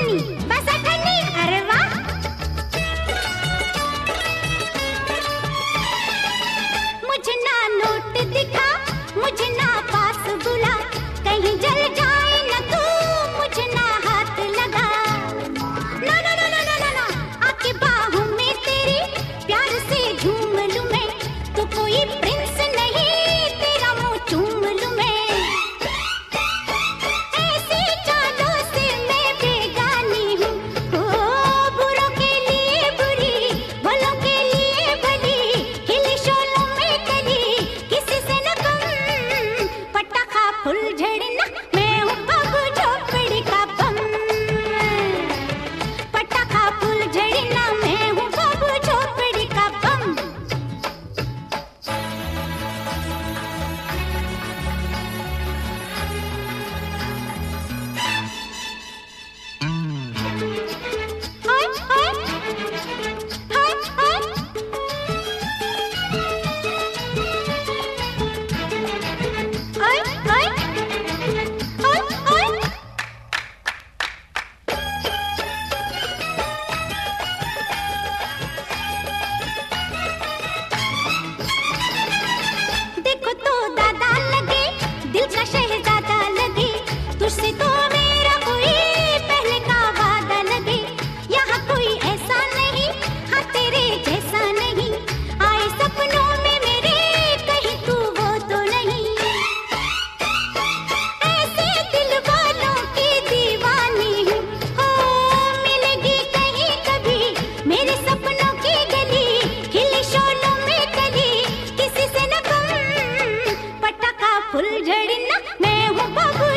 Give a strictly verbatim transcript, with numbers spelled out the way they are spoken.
अठन्नी, बस अठन्नी। अरे वाह। मुझे ना नोट दिखा, मुझे ना पास बुला, कहीं जल जाए न तू, मुझे ना हाथ लगा। ना ना ना ना ना ना, आके बाहों में तेरी प्यार से झूम लूं मैं, तो कोई प्रिंस नहीं तेरा मुंह चूम लूं मैं। ऐसी चालों से मैं बेगानी हूँ, ओ बुरों के लिए बुरी, भलों के लिए भली, खिली शोलों में कली, किसी से न कम, पटाखा फुलझड़ी ना, मैं हूँ बाबू झोपड़ी का बम। पटाखा फुलझड़ी ना, मैं हूँ बाबू झोपड़ी का बम। हाय हाय हाय हाय, हाय हाय हाय हाय। देखो तो दादा लगे, दिल का शहजादा लगे, तुझसे तो मेरा कोई पहले का वादा लगे। यहाँ कोई ऐसा नहीं, हाँ तेरे जैसा नहीं, आए सपनों में मेरे कहीं तू वो तो नहीं। ऐसे दिल वालों की दीवानी हूँ, हो मिलेगी कहीं कभी मेरे सपनों की गली, खिली शोलों में कली, किसी से न कम, पटाखा फुलझड़ी ना, मैं हूँ बाबू